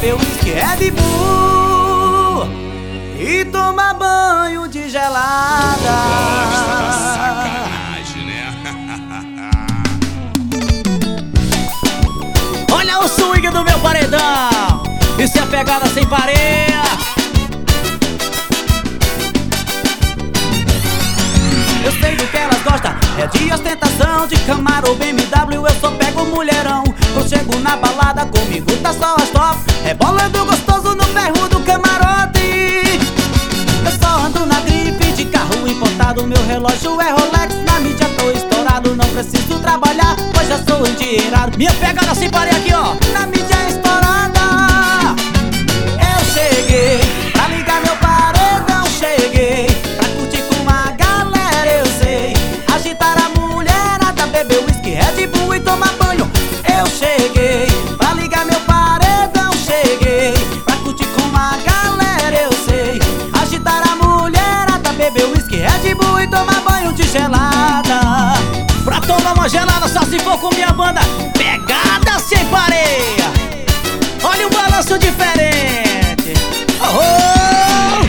beber uísque Red Bull e tomar banho de gelada. Gosta da sacanagem, né? Olha o swing do meu paredão, isso é a pegada sem pareia. Eu sei do que elas gostam, é de ostentação, de Camaro, BMW, eu só pego mulherão. Eu chego na balada, comigo tá só as top, rebolando gostoso no ferro do camarote. Eu só ando na grife de carro importado, meu relógio é Rolex, na mídia tô estourado. Não preciso trabalhar, pois já sou endinheirado. Minha pegada sem pareia aqui, ó, na mídia estourada. Eu cheguei pra ligar meu paredão, cheguei pra curtir com a galera, eu sei agitar a mulherada, beber uísque Red Bull e tomar banho. Eu cheguei pra ligar meu paredão, cheguei pra curtir com a galera, eu sei agitar a mulherada, beber uísque Red Bull e tomar banho de gelada. Pra tomar uma gelada só se for com minha banda Pegada Sem Pareia. Olha o balanço diferente. Oh, oh!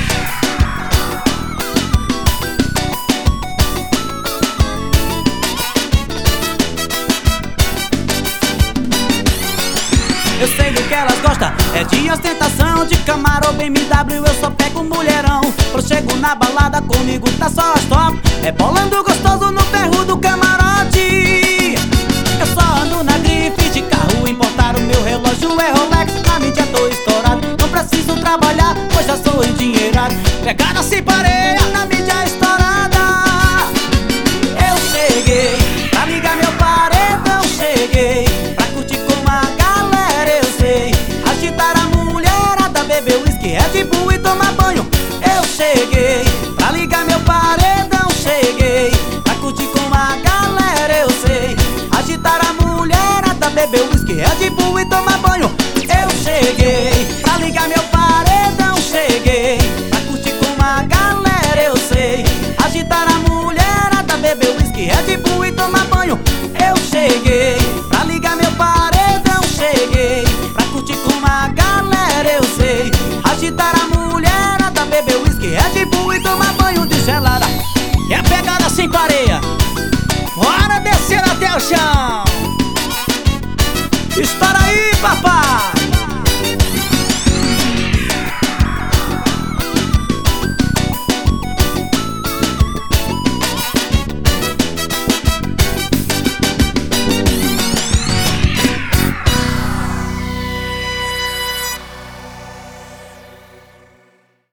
Eu sei do que elas gostam, é de ostentação, de Camaro, BMW, eu só pego mulherão. Eu chego na balada, comigo tá só as top, rebolando gostoso no ferro do camarote. Eu só ando na grife de carro importado, meu relógio é Rolex, na mídia tô estourado. Não preciso trabalhar, pois já sou endinheirado. Pegada sem pareia, na mídia estourada. Eu cheguei pra ligar meu paredão, cheguei pra curtir com a galera, eu sei agitar a mulherada, beber uísque Red Bull e tomar banho. Eu cheguei pra ligar meu paredão, cheguei pra curtir com a galera, eu sei agitar a mulherada, beber uísque Red Bull e tomar banho. Eu cheguei pra ligar meu paredão, cheguei pra curtir com a galera, eu sei agitar a mulherada, beber uísque Red Bull e tomar banho. Eu cheguei pra ligar meu paredão, cheguei pra curtir com a galera, eu sei agitar a mulherada, beber uísque Red Bull e tomar banho de gelada. É a pegada sem pareia, bora descer até o chão. Estoura aí, papai!